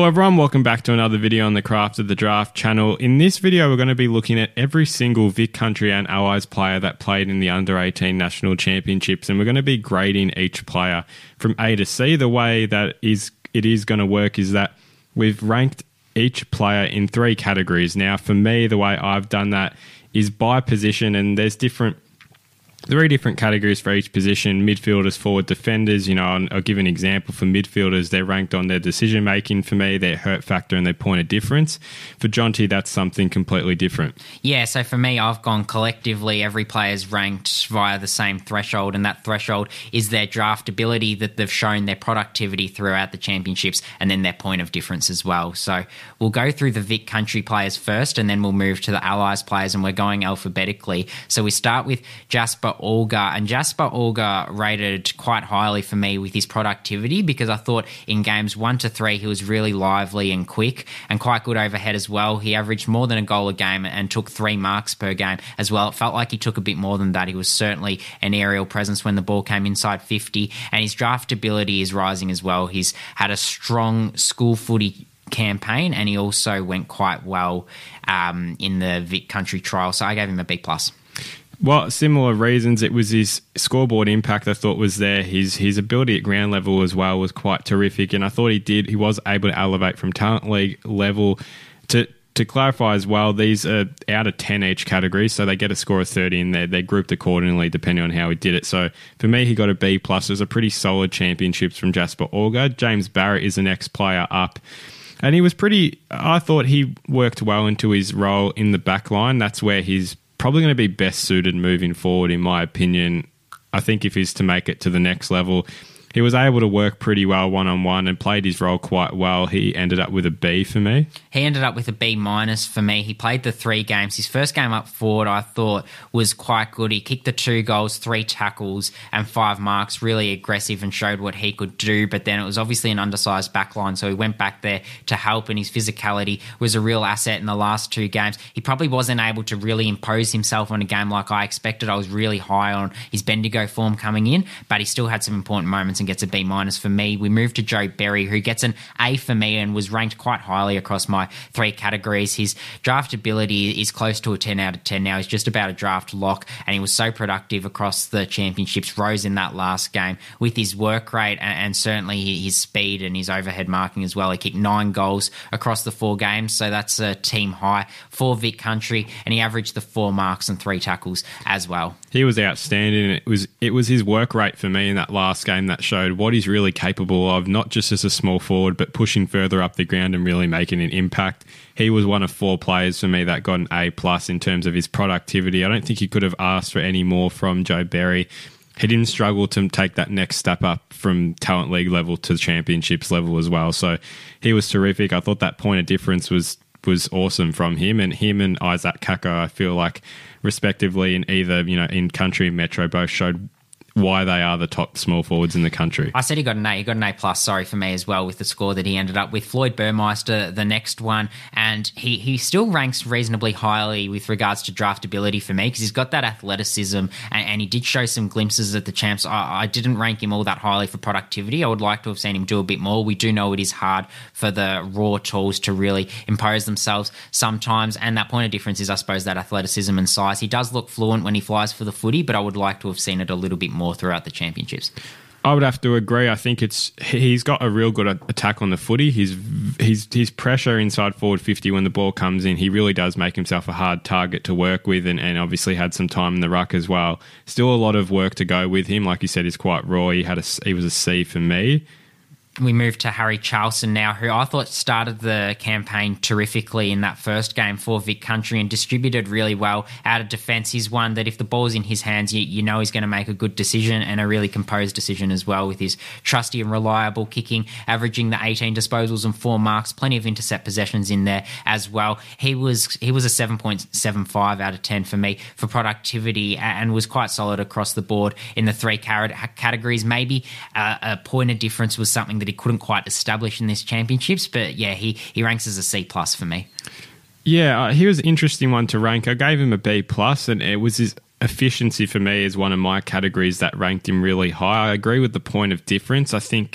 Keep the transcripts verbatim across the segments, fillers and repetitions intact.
everyone, welcome back to another video on the Craft of the Draft channel. In this video, we're going to be looking at every single Vic Country and Allies player that played in the under eighteen National Championships, and we're going to be grading each player from A to C. The way that is it is going to work is that we've ranked each player in three categories. Now, for me, the way I've done that is by position, and there's different three different categories for each position: midfielders, forward, defenders. You know, I'll, I'll give an example for midfielders. They're ranked on their decision making for me, their hurt factor, and their point of difference. For Jonty, that's something completely different. Yeah, so for me, I've gone collectively. Every player's ranked via the same threshold, and that threshold is their draftability, that they've shown their productivity throughout the championships, and then their point of difference as well. So we'll go through the Vic Country players first, and then we'll move to the Allies players, and we're going alphabetically. So we start with Jasper Olga, and Jasper Olga rated quite highly for me with his productivity, because I thought in games one to three he was really lively and quick and quite good overhead as well. He averaged more than a goal a game and took three marks per game as well. It felt like he took a bit more than that. He was certainly an aerial presence when the ball came inside fifty, and his draftability is rising as well. He's had a strong school footy campaign, and he also went quite well um, in the Vic Country trial, so I gave him a B plus. Well, similar reasons. It was his scoreboard impact I thought was there. His his ability at ground level as well was quite terrific, and I thought he did. He was able to elevate from talent league level. To to clarify as well, these are out of ten each category, so they get a score of thirty, and they're, they're grouped accordingly depending on how he did it. So for me, he got a B plus. It was a pretty solid championships from Jasper Olga. James Barrett is the next player up. And he was pretty, I thought he worked well into his role in the back line. That's where he's probably going to be best suited moving forward, in my opinion. I think if he's to make it to the next level, he was able to work pretty well one-on-one and played his role quite well. He ended up with a B for me. He ended up with a B minus for me. He played the three games. His first game up forward, I thought, was quite good. He kicked the two goals, three tackles, and five marks. Really aggressive and showed what he could do. But then it was obviously an undersized backline, so he went back there to help, and his physicality was a real asset in the last two games. He probably wasn't able to really impose himself on a game like I expected. I was really high on his Bendigo form coming in, but he still had some important moments and gets a B minus for me. We moved to Joe Berry, who gets an A for me and was ranked quite highly across my three categories. His draftability is close to a ten out of ten now. He's just about a draft lock, and he was so productive across the championships, rose in that last game with his work rate and, and certainly his speed and his overhead marking as well. He kicked nine goals across the four games, so that's a team high for Vic Country, and he averaged the four marks and three tackles as well. He was outstanding. It was it was his work rate for me in that last game that showed what he's really capable of, not just as a small forward, but pushing further up the ground and really making an impact. He was one of four players for me that got an A plus in terms of his productivity. I don't think you could have asked for any more from Joe Berry. He didn't struggle to take that next step up from talent league level to championships level as well. So he was terrific. I thought that point of difference was was awesome from him, and him and Isaac Kako, I feel like, respectively, in either, you know, in country and metro, both showed why they are the top small forwards in the country. I said he got an A. He got an A plus, sorry, for me as well, with the score that he ended up with. Floyd Burmeister, the next one, and he, he still ranks reasonably highly with regards to draftability for me, because he's got that athleticism, and, and he did show some glimpses at the champs. I, I didn't rank him all that highly for productivity. I would like to have seen him do a bit more. We do know it is hard for the raw tools to really impose themselves sometimes, and that point of difference is, I suppose, that athleticism and size. He does look fluent when he flies for the footy, but I would like to have seen it a little bit more throughout the championships. I would have to agree. I think it's he's got a real good attack on the footy. His his his pressure inside forward fifty when the ball comes in, he really does make himself a hard target to work with, and, and obviously had some time in the ruck as well. Still a lot of work to go with him. Like you said, he's quite raw. He had a he was a C for me. We move to Harry Charlson now, who I thought started the campaign terrifically in that first game for Vic Country and distributed really well out of defence. He's one that if the ball's in his hands, you, you know he's going to make a good decision, and a really composed decision as well, with his trusty and reliable kicking, averaging the eighteen disposals and four marks, plenty of intercept possessions in there as well. He was he was a seven point seven five out of ten for me for productivity, and was quite solid across the board in the three categories. Maybe uh, a point of difference was something that he couldn't quite establish in this championships, but yeah, he, he ranks as a C plus for me. Yeah, uh, he was an interesting one to rank. I gave him a B plus, and it was his efficiency for me is one of my categories that ranked him really high. I agree with the point of difference. I think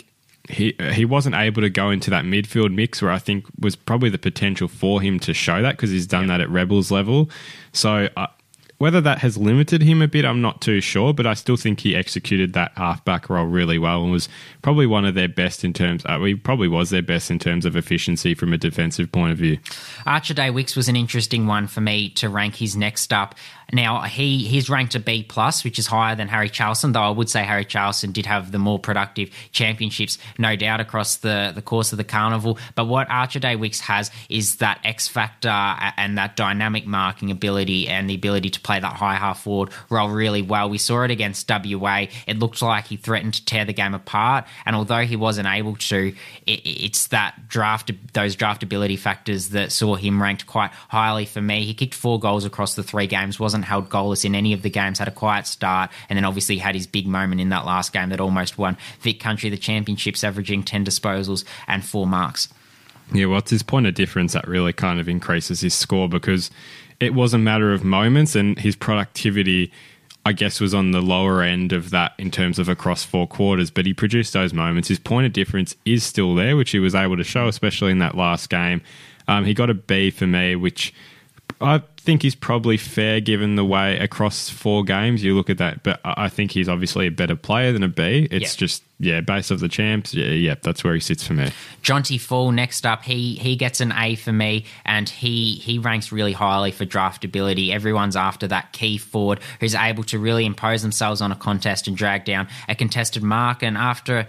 he he wasn't able to go into that midfield mix where I think was probably the potential for him to show that, because he's done yep. that at Rebels level. So uh, whether that has limited him a bit, I'm not too sure, but I still think he executed that halfback role really well and was probably one of their best in terms, uh, he probably was their best in terms of efficiency from a defensive point of view. Archer Day-Wicks was an interesting one for me to rank his next up. Now, he he's ranked a B plus, which is higher than Harry Charlson, though I would say Harry Charlson did have the more productive championships, no doubt, across the, the course of the carnival. But what Archer Day-Wicks has is that X factor and that dynamic marking ability and the ability to play that high half forward role really well. We saw it against W A. It looked like he threatened to tear the game apart, and although he wasn't able to, it, it's that draft, those draftability factors that saw him ranked quite highly for me. He kicked four goals across the three games, wasn't held goalless in any of the games, had a quiet start, and then obviously had his big moment in that last game that almost won Vic Country the championships, averaging ten disposals and four marks. Yeah, well, it's his point of difference that really kind of increases his score, because it was a matter of moments, and his productivity, I guess, was on the lower end of that in terms of across four quarters, but he produced those moments. His point of difference is still there, which he was able to show, especially in that last game. Um, he got a B for me, which I think he's probably fair given the way across four games you look at that, but I think he's obviously a better player than a B. It's yeah. just, yeah, base of the champs, yeah, yeah, that's where he sits for me. Jonty Fall next up, he he gets an A for me, and he he ranks really highly for draftability. Everyone's after that key forward who's able to really impose themselves on a contest and drag down a contested mark, and after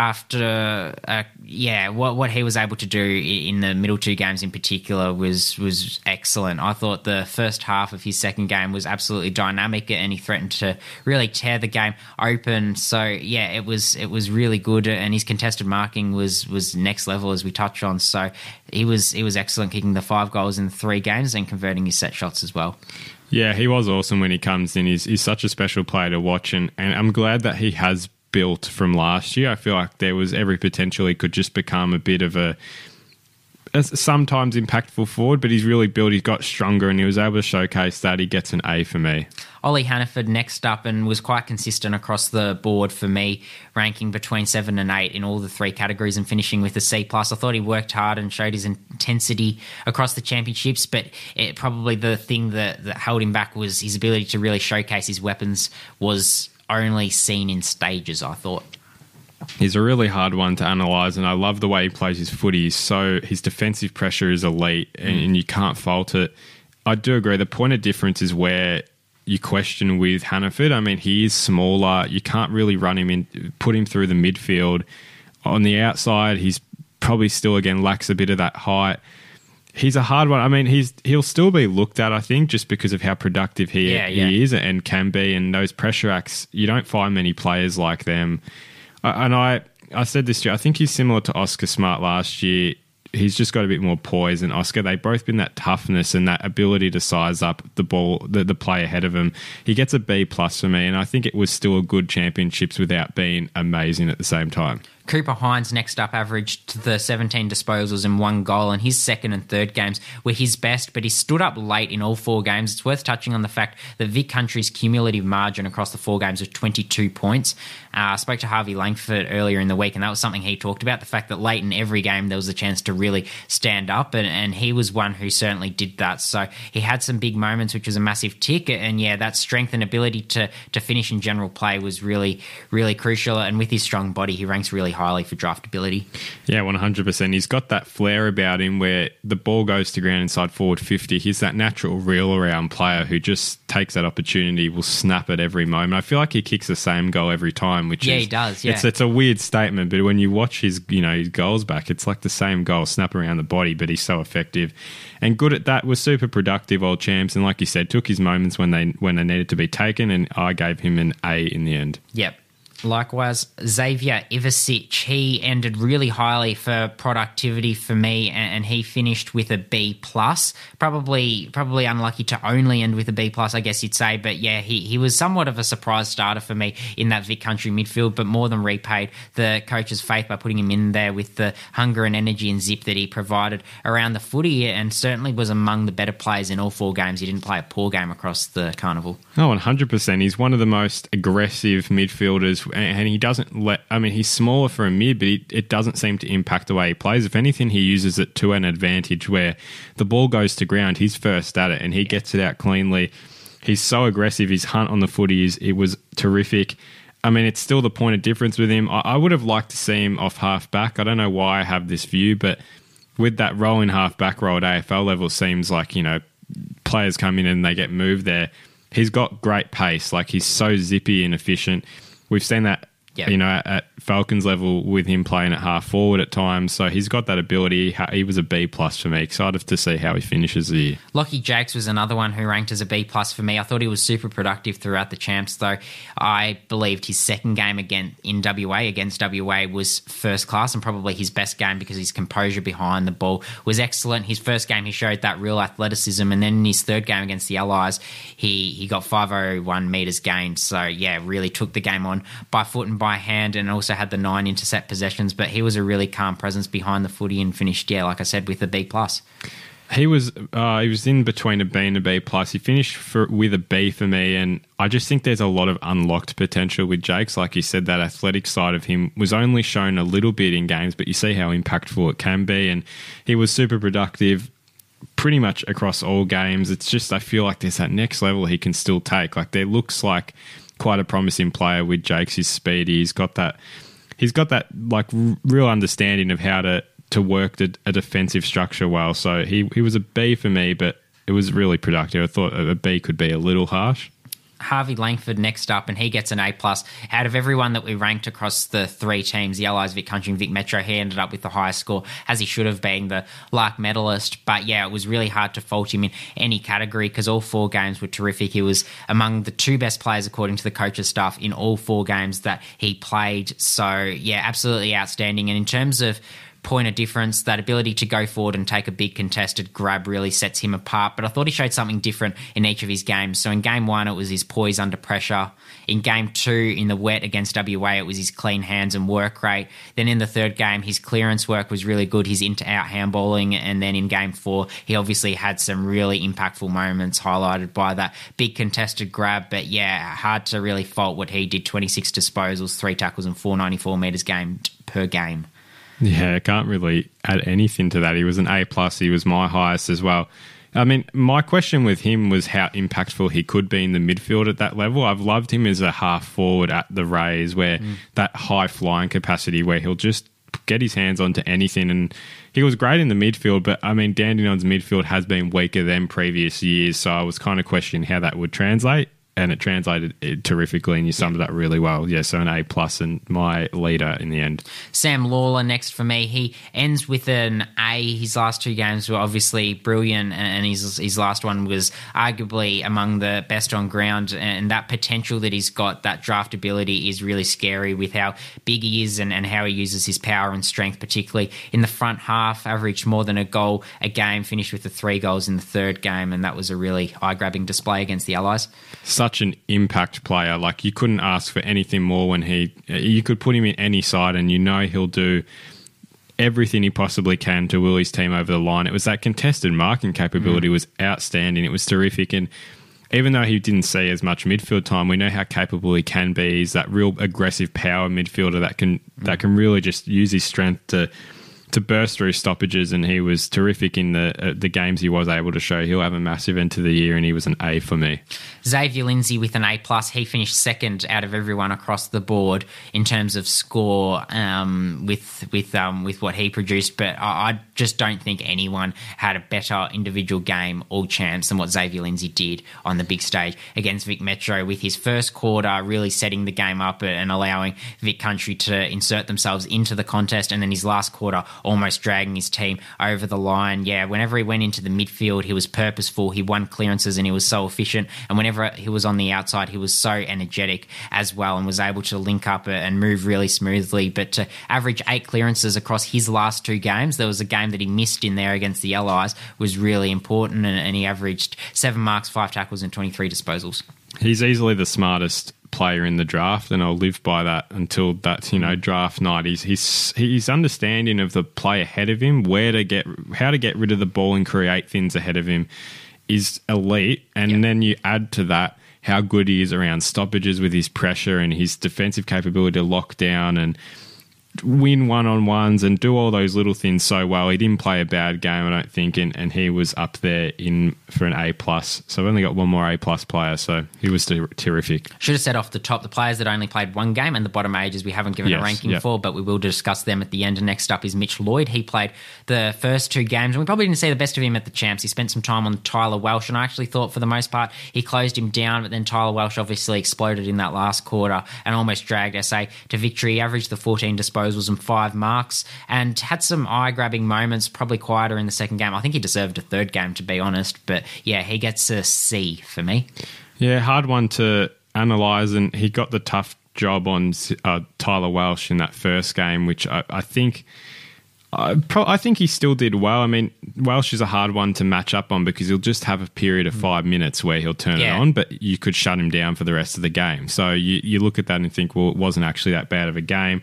after uh, yeah, what what he was able to do in the middle two games in particular was was excellent. I thought the first half of his second game was absolutely dynamic, and he threatened to really tear the game open. So yeah, it was it was really good, and his contested marking was was next level, as we touched on. So he was he was excellent, kicking the five goals in three games and converting his set shots as well. Yeah, he was awesome when he comes in. He's, he's such a special player to watch, and, and I'm glad that he has built from last year. I feel like there was every potential he could just become a bit of a, a sometimes impactful forward, but he's really built, he's got stronger, and he was able to showcase that. He gets an A for me. Ollie Hannaford next up, and was quite consistent across the board for me, ranking between seven and eight in all the three categories and finishing with a C plus. I thought he worked hard and showed his intensity across the championships, but it, probably the thing that, that held him back was his ability to really showcase his weapons was only seen in stages, I thought. He's a really hard one to analyse, and I love the way he plays his footy. So his defensive pressure is elite, and, mm. and you can't fault it. I do agree. The point of difference is where you question with Hannaford. I mean, he is smaller. You can't really run him in, put him through the midfield. On the outside, he's probably still, again, lacks a bit of that height. He's a hard one. I mean, he's he'll still be looked at, I think, just because of how productive he, yeah, yeah. he is and can be. And those pressure acts, you don't find many players like them. And I, I said this to you, I think he's similar to Oscar Smart last year. He's just got a bit more poise than Oscar. They've both been that toughness and that ability to size up the ball, the, the play ahead of him. He gets a B plus for me, and I think it was still a good championships without being amazing at the same time. Cooper Hines next up averaged the seventeen disposals and one goal, and his second and third games were his best, but he stood up late in all four games. It's worth touching on the fact that Vic Country's cumulative margin across the four games was twenty-two points. Uh, I spoke to Harvey Langford earlier in the week, and that was something he talked about, the fact that late in every game there was a chance to really stand up, and, and he was one who certainly did that. So he had some big moments, which was a massive tick, and yeah, that strength and ability to, to finish in general play was really, really crucial, and with his strong body, he ranks really highly for draftability. Yeah, one hundred percent. He's got that flair about him where the ball goes to ground inside forward fifty. He's that natural reel around player who just takes that opportunity, will snap at every moment. I feel like he kicks the same goal every time, which yeah, is... he does, yeah. It's, it's a weird statement, but when you watch his, you know, his goals back, it's like the same goal, snap around the body, but he's so effective and good at that. Was super productive, old champs, and like you said, took his moments when they when they needed to be taken, and I gave him an A in the end. Yep. Likewise, Xavier Ivasic, he ended really highly for productivity for me, and he finished with a B plus. Probably, probably unlucky to only end with a B plus, I guess you'd say. But yeah, he he was somewhat of a surprise starter for me in that Vic Country midfield, but more than repaid the coach's faith by putting him in there with the hunger and energy and zip that he provided around the footy, and certainly was among the better players in all four games. He didn't play a poor game across the carnival. Oh, one hundred percent. He's one of the most aggressive midfielders and he doesn't let. I mean, he's smaller for a mid, but he, it doesn't seem to impact the way he plays. If anything, he uses it to an advantage where the ball goes to ground, he's first at it, and he gets it out cleanly. He's so aggressive. His hunt on the footy is it was terrific. I mean, it's still the point of difference with him. I, I would have liked to see him off half back. I don't know why I have this view, but with that role in half back role at A F L level, seems like, you know, players come in and they get moved there. He's got great pace. Like, he's so zippy and efficient. We've seen that, yep. you know, at, at Falcons level with him playing at half forward at times. So he's got that ability. He was a B plus for me. Excited to see how he finishes the year. Lockie Jakes was another one who ranked as a B plus for me. I thought he was super productive throughout the champs, though. I believed his second game again in W A against W A was first class and probably his best game because his composure behind the ball was excellent. His first game, he showed that real athleticism, and then in his third game against the Allies, he, he got five oh one metres gained. So, yeah, really took the game on by foot and by hand, and also had the nine intercept possessions, but he was a really calm presence behind the footy and finished, yeah, like I said, with a B plus. He was uh, he was in between a B and a B plus. He finished for, with a B for me, and I just think there's a lot of unlocked potential with Jakes. Like you said, that athletic side of him was only shown a little bit in games, but you see how impactful it can be, and he was super productive pretty much across all games. It's just, I feel like there's that next level he can still take. Like, there looks like quite a promising player with Jakes. His speed, he's got that he's got that like r- real understanding of how to to work the, a defensive structure well. So he he was a B for me, but it was really productive. I thought a B could be a little harsh. Harvey Langford next up, and he gets an A plus. Out of everyone that we ranked across the three teams, the Allies, Vic Country and Vic Metro, he ended up with the highest score, as he should have, being the Lark medalist. But yeah, it was really hard to fault him in any category because all four games were terrific. He was among the two best players according to the coach's staff in all four games that he played. So yeah, absolutely outstanding. And in terms of point of difference, that ability to go forward and take a big contested grab really sets him apart. But I thought he showed something different in each of his games. So in game one, it was his poise under pressure. In game two, in the wet against W A, it was his clean hands and work rate. Then in the third game, his clearance work was really good, his into-out handballing. And then in game four, he obviously had some really impactful moments highlighted by that big contested grab. But yeah, hard to really fault what he did. twenty-six disposals, three tackles and four ninety-four metres gained per game. Yeah, I can't really add anything to that. He was an A plus. He was my highest as well. I mean, my question with him was how impactful he could be in the midfield at that level. I've loved him as a half forward at the Rays, where mm. that high flying capacity where he'll just get his hands onto anything. And he was great in the midfield, but I mean, Dandenong's midfield has been weaker than previous years, so I was kind of questioning how that would translate. And it translated terrifically, and you summed it up really well. Yeah, so an A plus and my leader in the end. Sam Lawler next for me. He ends with an A. His last two games were obviously brilliant, and his his last one was arguably among the best on ground. And that potential that he's got, that draftability, is really scary with how big he is and, and how he uses his power and strength, particularly in the front half. Averaged more than a goal a game, finished with the three goals in the third game, and that was a really eye-grabbing display against the Allies. Such an impact player. Like, you couldn't ask for anything more when he, you could put him in any side and you know he'll do everything he possibly can to will his team over the line. It was that contested marking capability mm. was outstanding. It was terrific. And even though he didn't see as much midfield time, we know how capable he can be. He's that real aggressive power midfielder that can, mm. that can really just use his strength to to burst through stoppages, and he was terrific in the uh, the games he was able to show. He'll have a massive end to the year, and he was an A for me. Xavier Lindsay with an A plus. He finished second out of everyone across the board in terms of score um, with with um, with what he produced. But I, I just don't think anyone had a better individual game all champs than what Xavier Lindsay did on the big stage against Vic Metro, with his first quarter really setting the game up and allowing Vic Country to insert themselves into the contest, and then his last quarter almost dragging his team over the line. Yeah, whenever he went into the midfield, he was purposeful, he won clearances, and he was so efficient. And whenever he was on the outside, he was so energetic as well and was able to link up and move really smoothly. But to average eight clearances across his last two games, there was a game that he missed in there against the Allies, was really important, and, and he averaged seven marks, five tackles and twenty-three disposals. He's easily the smartest player in the draft, and I'll live by that until that, you know, draft night. He's his his understanding of the play ahead of him, where to get, how to get rid of the ball and create things ahead of him, is elite. And yep. then you add to that how good he is around stoppages with his pressure and his defensive capability to lock down and win one-on-ones and do all those little things so well. He didn't play a bad game, I don't think, and, and he was up there in for an A+. So I've only got one more A-plus player, so he was ter- terrific. Should have said off the top the players that only played one game and the bottom ages we haven't given Yes, a ranking yep. for, but we will discuss them at the end. And next up is Mitch Lloyd. He played the first two games, and we probably didn't see the best of him at the Champs. He spent some time on Tyler Welsh, and I actually thought for the most part he closed him down, but then Tyler Welsh obviously exploded in that last quarter and almost dragged S A to victory. He averaged the fourteen disposals and five marks and had some eye-grabbing moments, probably quieter in the second game. I think he deserved a third game, to be honest, but yeah, he gets a C for me. Yeah, hard one to analyse, and he got the tough job on uh, Tyler Welsh in that first game, which I, I think I, pro- I think he still did well. I mean, Welsh is a hard one to match up on because he'll just have a period of five minutes where he'll turn Yeah. it on, but you could shut him down for the rest of the game. So you, you look at that and think, well, it wasn't actually that bad of a game.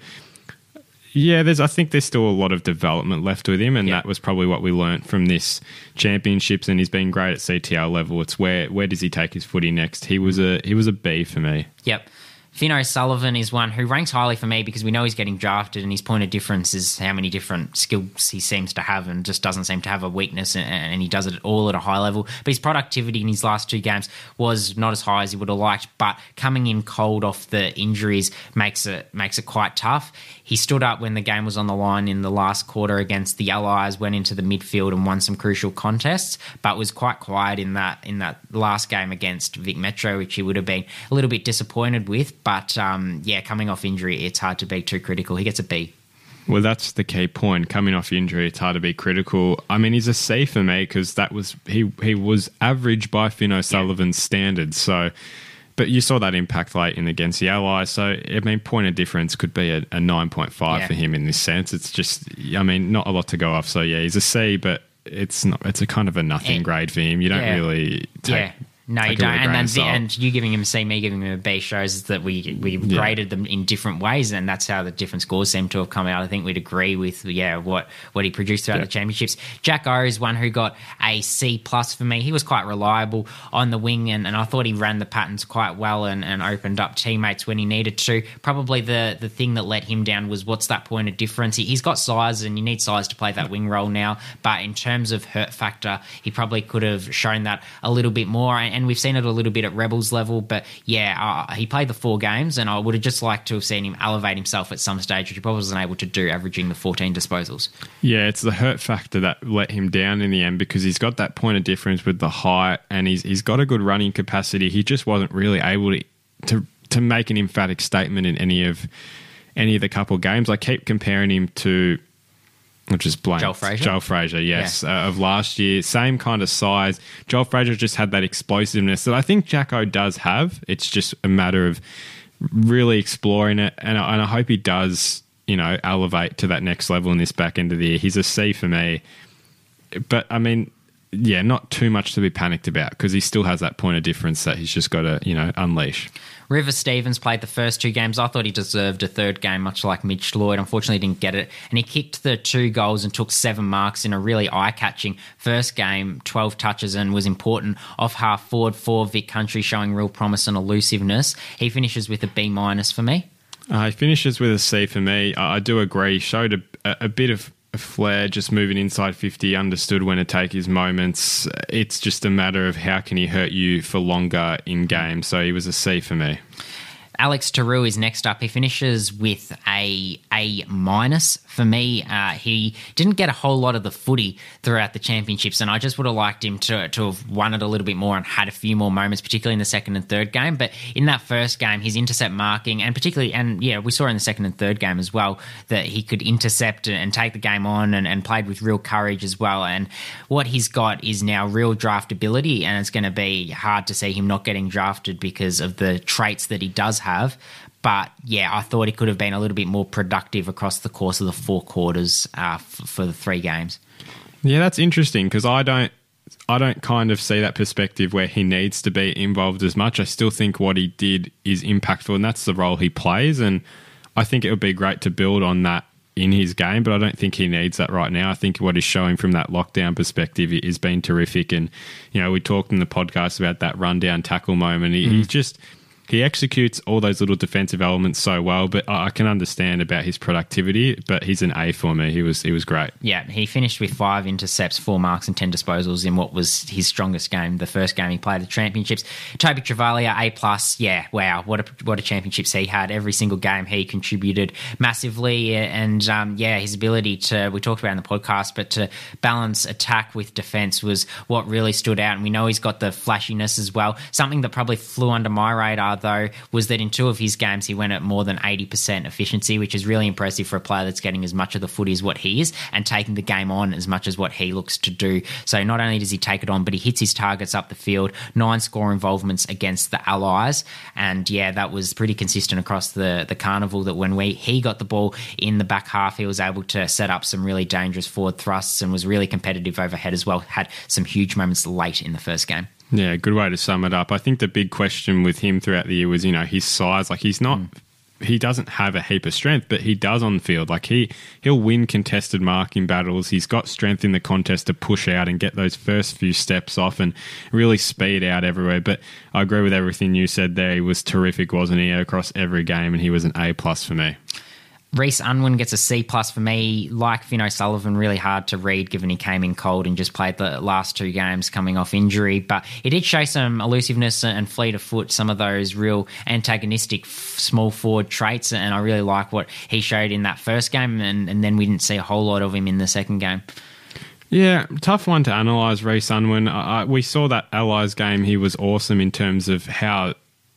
Yeah, there's. I think there's still a lot of development left with him, and Yeah. that was probably what we learnt from this championships. And he's been great at C T L level. It's where where does he take his footy next? He was a he was a B for me. Yep. Finn O'Sullivan is one who ranks highly for me because we know he's getting drafted, and his point of difference is how many different skills he seems to have and just doesn't seem to have a weakness, and, and he does it all at a high level. But his productivity in his last two games was not as high as he would have liked, but coming in cold off the injuries makes it makes it quite tough. He stood up when the game was on the line in the last quarter against the Allies, went into the midfield and won some crucial contests, but was quite quiet in that in that last game against Vic Metro, which he would have been a little bit disappointed with. But um, yeah, coming off injury, it's hard to be too critical. He gets a B. Well, that's the key point. Coming off injury, it's hard to be critical. I mean, he's a C for me because that was he he was average by Finn O'Sullivan's yeah. standards. So, but you saw that impact late in against the Allies. So, I mean, point of difference could be a, a nine point five yeah. for him in this sense. It's just, I mean, not a lot to go off. So, yeah, he's a C, but it's not. It's a kind of a nothing it, grade for him. You don't yeah. really take. Yeah. No, you don't. And, then, and you giving him a C, me giving him a B shows that we we yeah. graded them in different ways, and that's how the different scores seem to have come out. I think we'd agree with yeah what, what he produced throughout yeah. the championships. Jack O is one who got a C plus for me. He was quite reliable on the wing, and, and I thought he ran the patterns quite well and, and opened up teammates when he needed to. Probably the, the thing that let him down was what's that point of difference. He, he's got size, and you need size to play that wing role now, but in terms of hurt factor, he probably could have shown that a little bit more. And, And we've seen it a little bit at Rebels level, but yeah, uh, he played the four games, and I would have just liked to have seen him elevate himself at some stage, which he probably wasn't able to do, averaging the fourteen disposals. Yeah, it's the hurt factor that let him down in the end because he's got that point of difference with the height, and he's he's got a good running capacity. He just wasn't really able to to, to make an emphatic statement in any of any of the couple games. I keep comparing him to. Which is blank. Joel Frazier? Joel Frazier, yes, yeah. uh, of last year. Same kind of size. Joel Frazier just had that explosiveness that I think Jacko does have. It's just a matter of really exploring it, and I, and I hope he does, you know, elevate to that next level in this back end of the year. He's a C for me. But, I mean, yeah, not too much to be panicked about because he still has that point of difference that he's just got to, you know, unleash. River Stevens played the first two games. I thought he deserved a third game, much like Mitch Lloyd. Unfortunately, he didn't get it. And he kicked the two goals and took seven marks in a really eye-catching first game, twelve touches, and was important off half forward for Vic Country, showing real promise and elusiveness. He finishes with a B minus for me. Uh, he finishes with a C for me. I, I do agree. He showed a, a, a bit of a flair, just moving inside fifty, understood when to take his moments. It's just a matter of how can he hurt you for longer in game. So he was a C for me. Alex Taru is next up. He finishes with a A minus for me. Uh, he didn't get a whole lot of the footy throughout the championships, and I just would have liked him to, to have won it a little bit more and had a few more moments, particularly in the second and third game. But in that first game, his intercept marking, and particularly, and yeah, we saw in the second and third game as well, that he could intercept and take the game on and, and played with real courage as well. And what he's got is now real draftability, and it's going to be hard to see him not getting drafted because of the traits that he does have. have. But yeah, I thought he could have been a little bit more productive across the course of the four quarters uh, f- for the three games. Yeah, that's interesting because I don't, I don't kind of see that perspective where he needs to be involved as much. I still think what he did is impactful, and that's the role he plays. And I think it would be great to build on that in his game, but I don't think he needs that right now. I think what he's showing from that lockdown perspective is been terrific. And, you know, we talked in the podcast about that rundown tackle moment. He, mm. he just... He executes all those little defensive elements so well, but I can understand about his productivity, but he's an A for me. He was he was great. Yeah, he finished with five intercepts, four marks and ten disposals in what was his strongest game, the first game he played the championships. Toby Travalia, A plus. Yeah, wow, what a what a championships he had. Every single game he contributed massively, and um, yeah, his ability to, we talked about in the podcast, but to balance attack with defence was what really stood out. And we know he's got the flashiness as well. Something that probably flew under my radar, though, was that in two of his games he went at more than eighty percent efficiency, which is really impressive for a player that's getting as much of the footy as what he is and taking the game on as much as what he looks to do. So not only does he take it on, but he hits his targets up the field, nine score involvements against the Allies, and yeah, that was pretty consistent across the, the carnival, that when we he got the ball in the back half, he was able to set up some really dangerous forward thrusts and was really competitive overhead as well, had some huge moments late in the first game. Yeah, good way to sum it up. I think the big question with him throughout the year was, you know, his size. Like, he's not, mm. he doesn't have a heap of strength, but he does on the field. Like, he, he'll win contested marking battles. He's got strength in the contest to push out and get those first few steps off and really speed out everywhere. But I agree with everything you said there. He was terrific, wasn't he, across every game, and he was an A plus for me. Reece Unwin gets a C plus for me. Like Finn O'Sullivan, really hard to read given he came in cold and just played the last two games coming off injury. But he did show some elusiveness and fleet of foot, some of those real antagonistic small forward traits, and I really like what he showed in that first game, and, and then we didn't see a whole lot of him in the second game. Yeah, tough one to analyse, Reece Unwin. Uh, we saw that Allies game. He was awesome in terms of how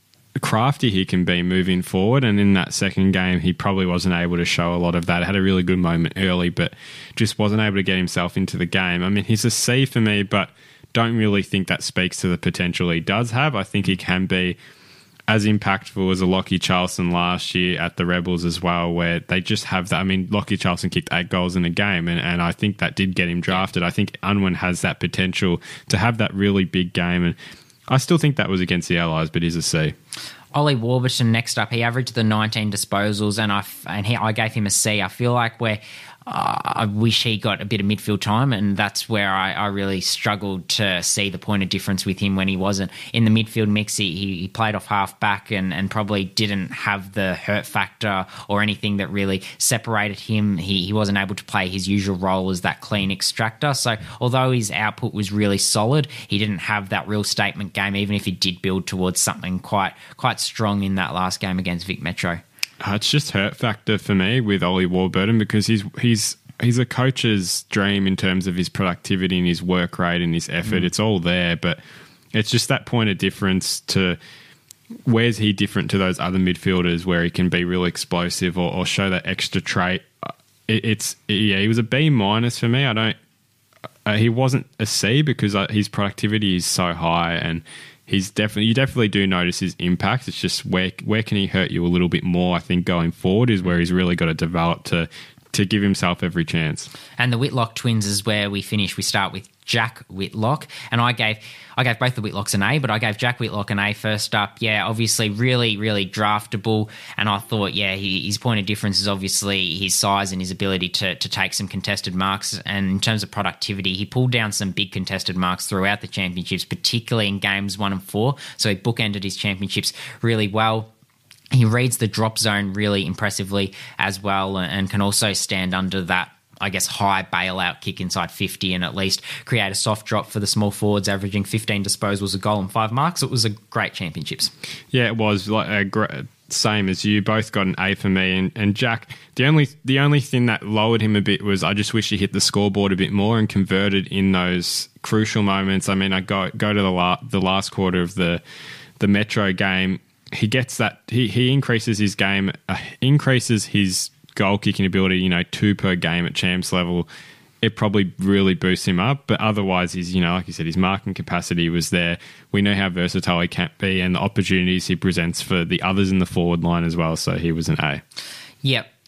crafty he can be moving forward, and in that second game he probably wasn't able to show a lot of that. Had a really good moment early, but just wasn't able to get himself into the game. I mean, he's a C for me, but don't really think that speaks to the potential he does have. I think he can be as impactful as a Lachie Charleston last year at the Rebels as well, where they just have that. I mean, Lachie Charleston kicked eight goals in a game, and, and I think that did get him drafted. I think Unwin has that potential to have that really big game, and I still think that was against the Allies, but he's a C. Ollie Warburton next up. He averaged the nineteen disposals, and I and he I gave him a C. I feel like we're Uh, I wish he got a bit of midfield time, and that's where I, I really struggled to see the point of difference with him when he wasn't in the midfield mix. He, he played off half back and, and probably didn't have the hurt factor or anything that really separated him. He, he wasn't able to play his usual role as that clean extractor. So although his output was really solid, he didn't have that real statement game, even if he did build towards something quite quite strong in that last game against Vic Metro. Uh, it's just hurt factor for me with Ollie Warburton, because he's he's he's a coach's dream in terms of his productivity and his work rate and his effort. Mm. It's all there, but it's just that point of difference to where's he different to those other midfielders where he can be really explosive or, or show that extra trait. It, it's yeah, he was a B minus for me. I don't. Uh, he wasn't a C because uh, his productivity is so high, and he's definitely you definitely do notice his impact. It's just where where can he hurt you a little bit more, I think, going forward is where he's really got to develop to to give himself every chance. And the Whitlock twins is where we finish. We start with Jack Whitlock, and I gave I gave both the Whitlocks an A, but I gave Jack Whitlock an A first up. Yeah, obviously really, really draftable, and I thought, yeah, he, his point of difference is obviously his size and his ability to, to take some contested marks, and in terms of productivity, he pulled down some big contested marks throughout the championships, particularly in games one and four, so he bookended his championships really well. He reads the drop zone really impressively as well, and can also stand under that, I guess, high bailout kick inside fifty and at least create a soft drop for the small forwards, averaging fifteen disposals, a goal and five marks. It was a great championships. Yeah, it was like a great, same as you. Both got an A for me, and, and Jack, the only the only thing that lowered him a bit was I just wish he hit the scoreboard a bit more and converted in those crucial moments. I mean, I go go to the la- the last quarter of the the Metro game. He gets that he he increases his game, uh, increases his goal kicking ability, you know, two per game at champs level. It probably really boosts him up, but otherwise he's, you know, like you said, his marking capacity was there. We know how versatile he can be and the opportunities he presents for the others in the forward line as well, so he was an A. Yep.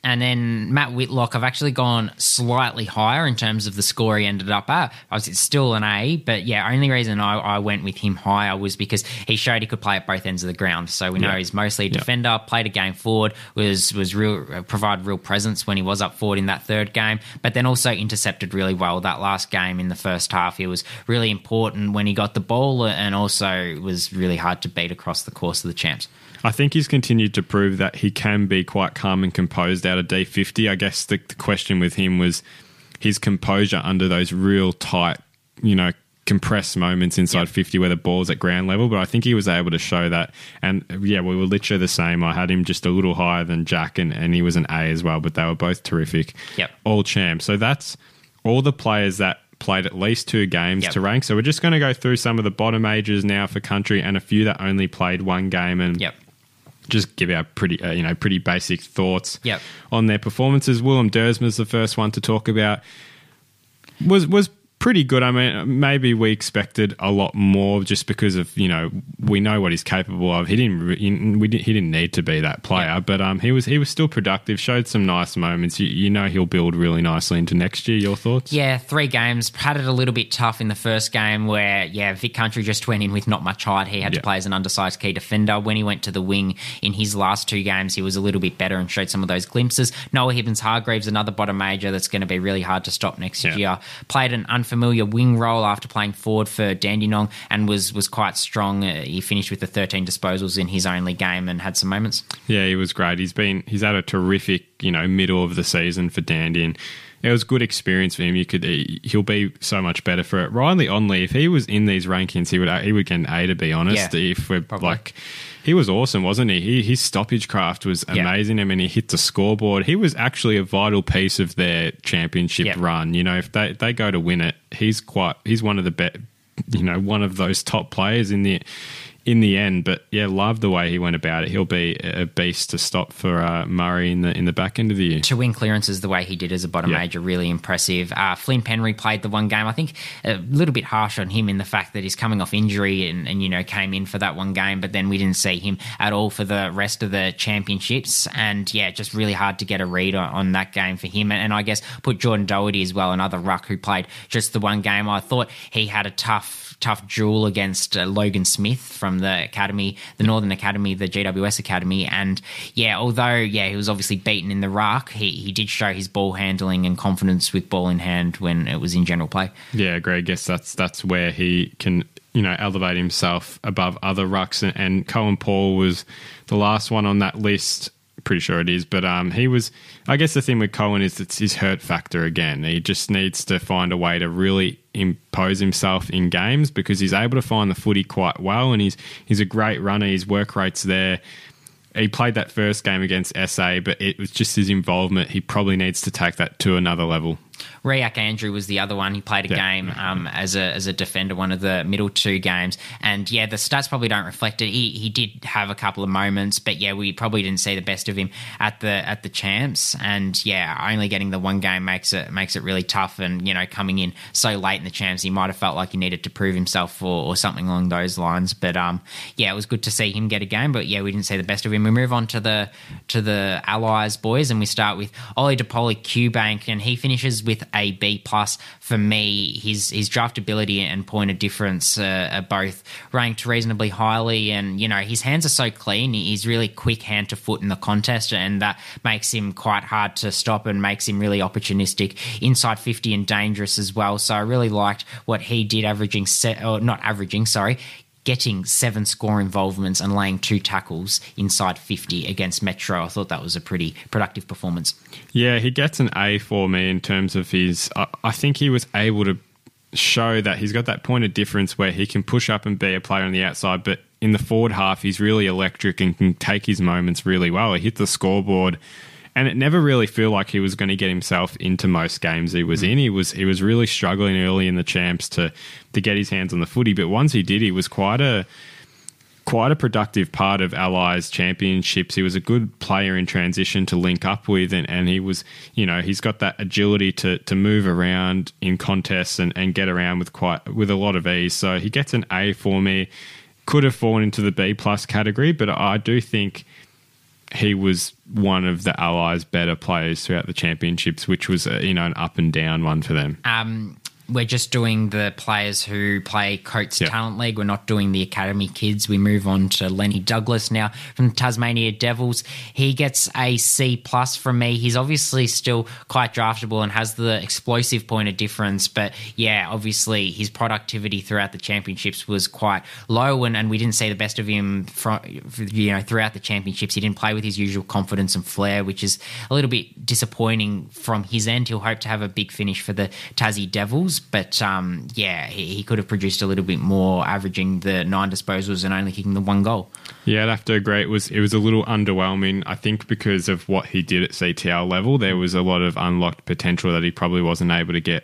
And then Matt Whitlock, I've actually gone slightly higher in terms of the score he ended up at. I was, it's still an A, but yeah, only reason I, I went with him higher was because he showed he could play at both ends of the ground. So we know yeah. he's mostly a defender, yeah. played a game forward, was was real provided real presence when he was up forward in that third game, but then also intercepted really well that last game in the first half. He was really important when he got the ball, and also was really hard to beat across the course of the champs. I think he's continued to prove that he can be quite calm and composed out of D fifty. I guess the, the question with him was his composure under those real tight, you know, compressed moments inside yep. fifty where the ball's at ground level. But I think he was able to show that. And yeah, we were literally the same. I had him just a little higher than Jack, and, and he was an A as well, but they were both terrific. Yep. All champs. So that's all the players that played at least two games yep. to rank. So we're just going to go through some of the bottom ages now for country and a few that only played one game, and yep. just give our pretty, uh, you know, pretty basic thoughts yep. on their performances. Willem Dersma's the first one to talk about. Was was pretty good. I mean, maybe we expected a lot more just because of, you know, we know what he's capable of. He didn't, he, we didn't, he didn't need to be that player, yeah. but um, he was he was still productive. Showed some nice moments. You, you know, he'll build really nicely into next year. Your thoughts? Yeah, three games. Had it a little bit tough in the first game where, yeah, Vic Country just went in with not much height. He had yeah. to play as an undersized key defender. When he went to the wing in his last two games, he was a little bit better and showed some of those glimpses. Noah Hibbins-Hargreaves, another bottom major that's going to be really hard to stop next yeah. year. Played an unfamiliar wing role after playing forward for Dandenong, and was was quite strong. Uh, he finished with the thirteen disposals in his only game and had some moments. Yeah, he was great. He's been he's had a terrific, you know, middle of the season for Dandy, and it was a good experience for him. You could he'll be so much better for it. Riley Onley, if he was in these rankings, he would he would get an A, to be honest. Yeah, if we're probably. like. He was awesome, wasn't he? he his stoppage craft was amazing. Yeah. I mean, he hit the scoreboard. He was actually a vital piece of their championship yeah. run. You know, if they, they go to win it, he's quite he's one of the best, you know, one of those top players in the in the end. But yeah, love the way he went about it. He'll be a beast to stop for uh, Murray in the in the back end of the year. To win clearances the way he did as a bottom yeah. major, really impressive. Uh, Flynn Penry played the one game. I think a little bit harsh on him in the fact that he's coming off injury and, and you know came in for that one game, but then we didn't see him at all for the rest of the championships. And yeah, just really hard to get a read on, on that game for him. And, and I guess put Jordan Doherty as well, another ruck who played just the one game. I thought he had a tough tough duel against uh, Logan Smith from the academy, the Northern Academy, the G W S Academy. And yeah, although, yeah, he was obviously beaten in the ruck, he, he did show his ball handling and confidence with ball in hand when it was in general play. Yeah, Greg, I guess that's, that's where he can, you know, elevate himself above other rucks. And, and Cohen Paul was the last one on that list. Pretty sure it is, but um, he was. I guess the thing with Cohen is it's his hurt factor again. He just needs to find a way to really impose himself in games because he's able to find the footy quite well, and he's he's a great runner. His work rate's there. He played that first game against S A, but it was just his involvement. He probably needs to take that to another level. Riak Andrew was the other one. He played a yeah. game um, as a as a defender, one of the middle two games. And yeah, the stats probably don't reflect it. He he did have a couple of moments, but yeah, we probably didn't see the best of him at the at the champs. And yeah, only getting the one game makes it makes it really tough. And you know, coming in so late in the champs, he might have felt like he needed to prove himself or, or something along those lines. But um, yeah, it was good to see him get a game. But yeah, we didn't see the best of him. We move on to the to the Allies boys, and we start with Ollie DePoli Q-Bank, and he finishes with a B plus for me. His his draftability and point of difference uh, are both ranked reasonably highly, and you know his hands are so clean. He's really quick hand to foot in the contest, and that makes him quite hard to stop and makes him really opportunistic inside fifty and dangerous as well. So I really liked what he did, averaging set or not averaging, sorry. getting seven score involvements and laying two tackles inside fifty against Metro. I thought that was a pretty productive performance. Yeah, he gets an A for me in terms of his... I, I think he was able to show that he's got that point of difference where he can push up and be a player on the outside, but in the forward half, he's really electric and can take his moments really well. He hit the scoreboard, and it never really felt like he was going to get himself into most games he was mm. in. He was he was really struggling early in the champs to to get his hands on the footy, but once he did, he was quite a quite a productive part of Allies championships. He was a good player in transition to link up with, and, and he was, you know, he's got that agility to to move around in contests and, and get around with quite with a lot of ease. So he gets an A for me. Could have fallen into the B plus category, but I do think he was one of the Allies' better players throughout the championships, which was a, you know an up and down one for them. Um, we're just doing the players who play Coates Yep. Talent League. We're not doing the academy kids. We move on to Lenny Douglas now from the Tasmania Devils. He gets a C plus from me. He's obviously still quite draftable and has the explosive point of difference. But yeah, obviously his productivity throughout the championships was quite low, and, and we didn't see the best of him from, you know, throughout the championships. He didn't play with his usual confidence and flair, which is a little bit disappointing from his end. He'll hope to have a big finish for the Tassie Devils. But um, yeah, he, he could have produced a little bit more, averaging the nine disposals and only kicking the one goal. Yeah, I'd have to agree. It was it was a little underwhelming. I think because of what he did at C T L level, there was a lot of unlocked potential that he probably wasn't able to get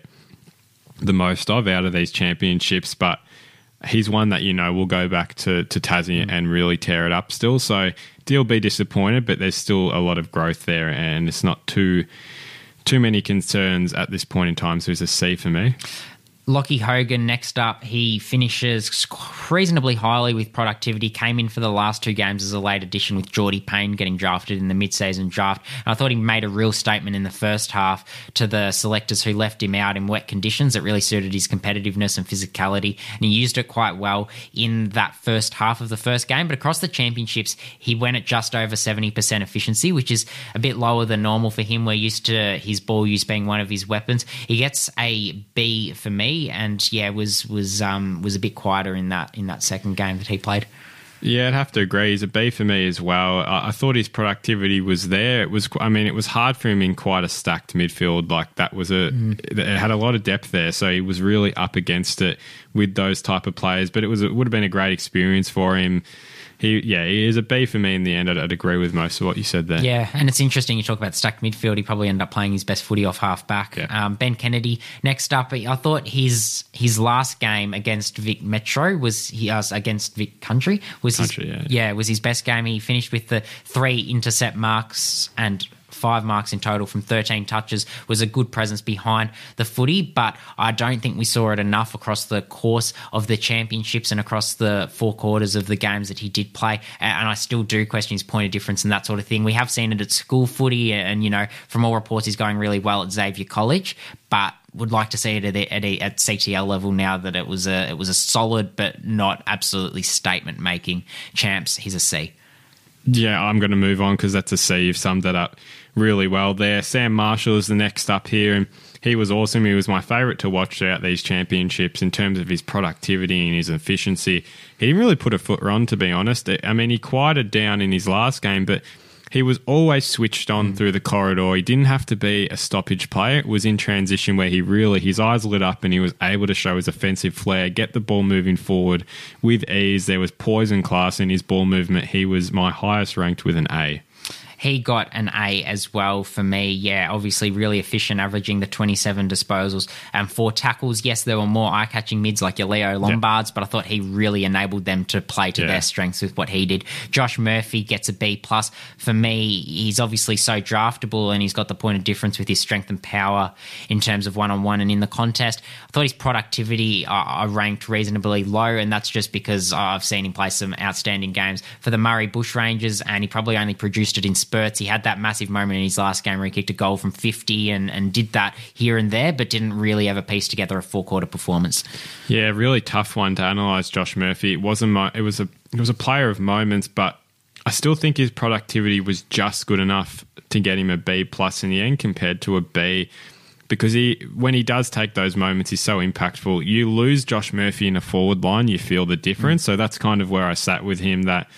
the most of out of these championships. But he's one that, you know, will go back to, to Tassie mm. and really tear it up still. So he'll be disappointed, but there's still a lot of growth there, and it's not too... Too many concerns at this point in time, so it's a C for me. Lockie Hogan next up. He finishes reasonably highly with productivity. Came in for the last two games as a late addition with Geordie Payne getting drafted in the mid-season draft. And I thought he made a real statement in the first half to the selectors who left him out in wet conditions. It really suited his competitiveness and physicality, and he used it quite well in that first half of the first game. But across the championships, he went at just over seventy percent efficiency, which is a bit lower than normal for him. We're used to his ball use being one of his weapons. He gets a B for me. And yeah, was was um, was a bit quieter in that in that second game that he played. Yeah, I'd have to agree. He's a B for me as well. I, I thought his productivity was there. It was, I mean, it was hard for him in quite a stacked midfield. Like that was a, mm. it had a lot of depth there. So he was really up against it with those type of players. But it was, it would have been a great experience for him. He, yeah, he is a B for me in the end. I'd, I'd agree with most of what you said there. Yeah, and it's interesting you talk about stacked midfield. He probably ended up playing his best footy off half back. Yeah. Um, Ben Kennedy next up. I thought his his last game against Vic Metro was he uh, against Vic Country was Country, his, yeah. yeah was his best game. He finished with the three intercept marks and five marks in total from thirteen touches. Was a good presence behind the footy, but I don't think we saw it enough across the course of the championships and across the four quarters of the games that he did play. And I still do question his point of difference and that sort of thing. We have seen it at school footy, and, you know, from all reports, he's going really well at Xavier College, but would like to see it at, at, at C T L level now that it was a it was a solid but not absolutely statement making champs. He's a C. Yeah, I'm going to move on because that's a C. You've summed that up really well there. Sam Marshall is the next up here, and he was awesome. He was my favourite to watch throughout these championships in terms of his productivity and his efficiency. He didn't really put a foot wrong, to be honest. I mean, he quieted down in his last game, but he was always switched on mm. through the corridor. He didn't have to be a stoppage player. It was in transition where he really, his eyes lit up and he was able to show his offensive flair, get the ball moving forward with ease. There was poise and class in his ball movement. He was my highest ranked with an A. He got an A as well for me. Yeah, obviously really efficient, averaging the twenty-seven disposals and four tackles. Yes, there were more eye-catching mids like your Leo Lombards, yep. but I thought he really enabled them to play to yeah. their strengths with what he did. Josh Murphy gets a B plus. For me, he's obviously so draftable and he's got the point of difference with his strength and power in terms of one-on-one and in the contest. I thought his productivity uh, I ranked reasonably low, and that's just because I've seen him play some outstanding games for the Murray Bushrangers, and he probably only produced it in spurts. He had that massive moment in his last game where he kicked a goal from fifty and, and did that here and there, but didn't really ever piece together a four-quarter performance. Yeah, really tough one to analyse, Josh Murphy. It was a mo- it was a it was a player of moments, but I still think his productivity was just good enough to get him a B plus in the end compared to a B, because he when he does take those moments, he's so impactful. You lose Josh Murphy in a forward line, you feel the difference. Mm. So that's kind of where I sat with him, that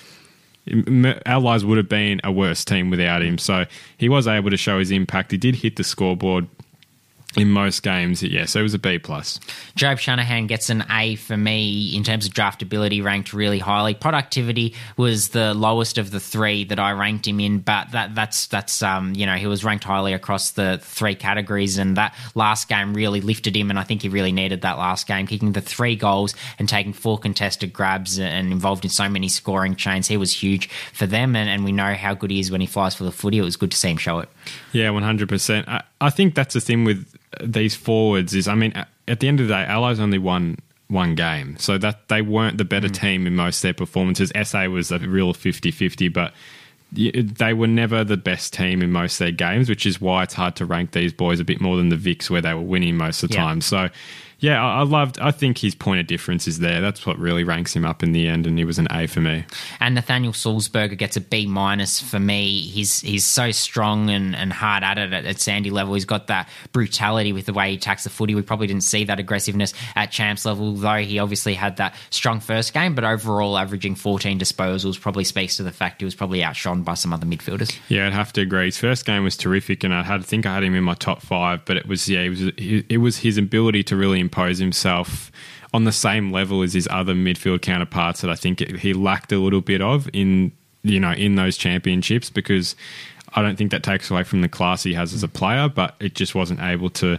Allies would have been a worse team without him. So he was able to show his impact. He did hit the scoreboard in most games. Yeah, so it was a B plus. Job Shanahan gets an A for me in terms of draftability, ranked really highly. Productivity was the lowest of the three that I ranked him in, but that that's that's um you know, he was ranked highly across the three categories, and that last game really lifted him, and I think he really needed that last game, kicking the three goals and taking four contested grabs and involved in so many scoring chains. He was huge for them, and, and we know how good he is when he flies for the footy. It was good to see him show it. Yeah, one hundred percent. I, I think that's the thing with these forwards is, I mean, at the end of the day, Allies only won one game, so that they weren't the better mm. team in most of their performances. S A was a real fifty-fifty, but they were never the best team in most of their games, which is why it's hard to rank these boys a bit more than the Vics where they were winning most of the Yeah. time. So, yeah, I I loved. I think his point of difference is there. That's what really ranks him up in the end, and he was an A for me. And Nathaniel Sulzberger gets a B minus for me. He's he's so strong and, and hard at it at, at Sandy level. He's got that brutality with the way he attacks the footy. We probably didn't see that aggressiveness at Champs level, though he obviously had that strong first game, but overall averaging fourteen disposals probably speaks to the fact he was probably outshone by some other midfielders. Yeah, I'd have to agree. His first game was terrific, and I had I think I had him in my top five. But it was yeah, it was it was his ability to really impose himself on the same level as his other midfield counterparts that I think it, he lacked a little bit of in you know in those championships, because I don't think that takes away from the class he has as a player, but it just wasn't able to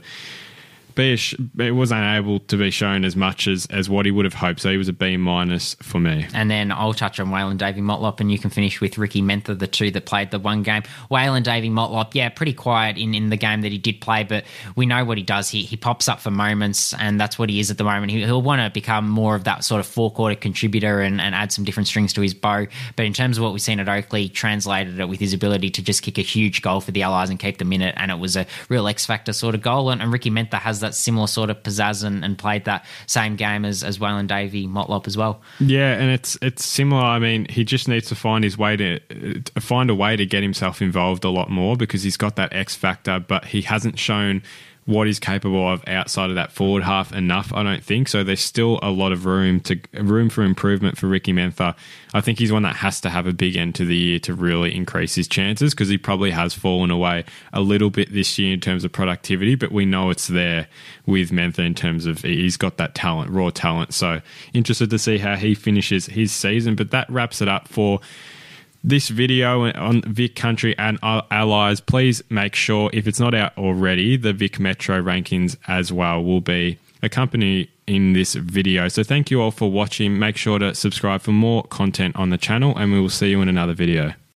be a, it wasn't able to be shown as much as, as what he would have hoped. So he was a B minus for me. And then I'll touch on Waylon Davey Motlop, and you can finish with Ricky Mentha, the two that played the one game. Waylon Davey Motlop, yeah, pretty quiet in, in the game that he did play, but we know what he does. He he pops up for moments, and that's what he is at the moment. He, he'll want to become more of that sort of four-quarter contributor and, and add some different strings to his bow. But in terms of what we've seen at Oakley, translated it with his ability to just kick a huge goal for the Allies and keep them in it, and it was a real X-factor sort of goal. And, and Ricky Mentha has that similar sort of pizzazz and, and played that same game as, as Waylon Davey Motlop as well. Yeah, and it's it's similar. I mean, he just needs to find his way to, to find a way to get himself involved a lot more, because he's got that X factor, but he hasn't shown what he's capable of outside of that forward half enough, I don't think. So there's still a lot of room to room for improvement for Ricky Mentha. I think he's one that has to have a big end to the year to really increase his chances, because he probably has fallen away a little bit this year in terms of productivity, but we know it's there with Mentha in terms of he's got that talent, raw talent. So interested to see how he finishes his season. But that wraps it up for this video on Vic Country and our allies. Please make sure, if it's not out already, the Vic Metro rankings as well will be accompanying this video. So thank you all for watching. Make sure to subscribe for more content on the channel, and we will see you in another video.